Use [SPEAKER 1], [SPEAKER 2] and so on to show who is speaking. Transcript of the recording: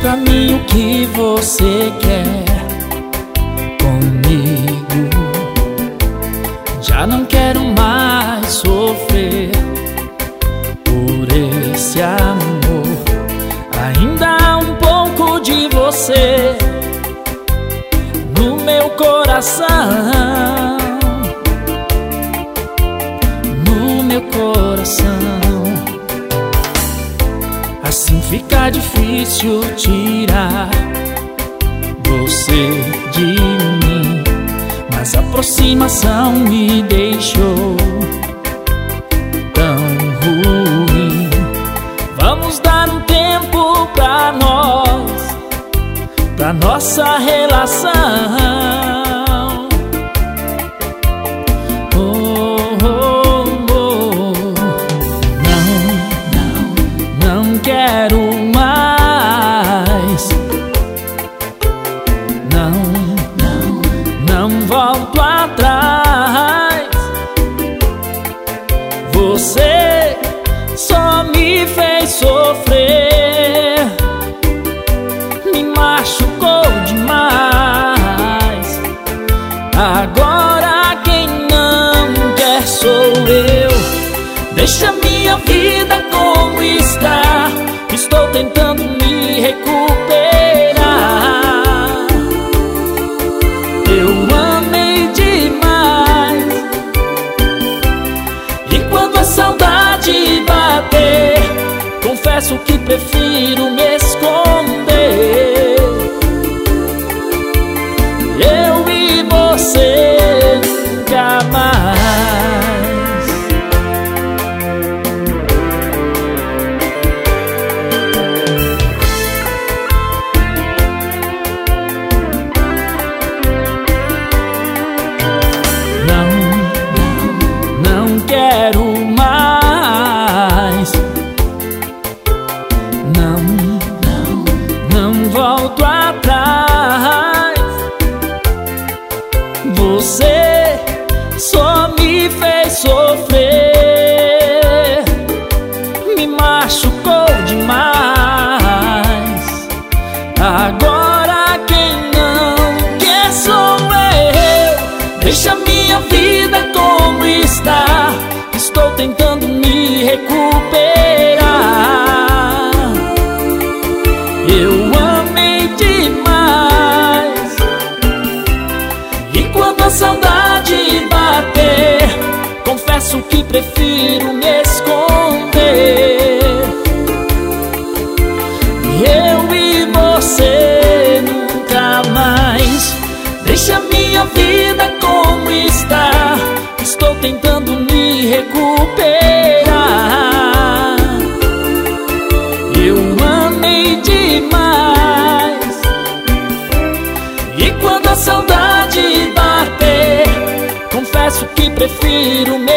[SPEAKER 1] pra mim o que você quer comigo. Já não quero mais sofrer por esse amor. Ainda há um pouco de você no meu coração, no meu coração. Assim fica difícil tirar você de mim, mas a aproximação me deixou tão ruim. Vamos dar um tempo pra nós, pra nossa relação. Não quero mais. Não volto atrás. Você só me fez sofrer, me machucou demais. Agora quem não quer sou eu. Deixa minha vida como está. Estou tentando me recuperar. Eu amei demais, e quando a saudade bater, confesso que prefiro me esconder. Eu e você nunca mais. Não quero mais. Não volto atrás. Você só me fez sofrer, me machucou demais. Agora quem não quer sou eu. Deixa minha vida como está. Estou tentando me recuperar. Eu amei demais, e quando a saudade bater, confesso que prefiro me esconder. Eu e você nunca mais. Deixa minha vida como está. Estou tentando me recuperar. Eu amei demais, e quando a saudade bater, confesso que prefiro me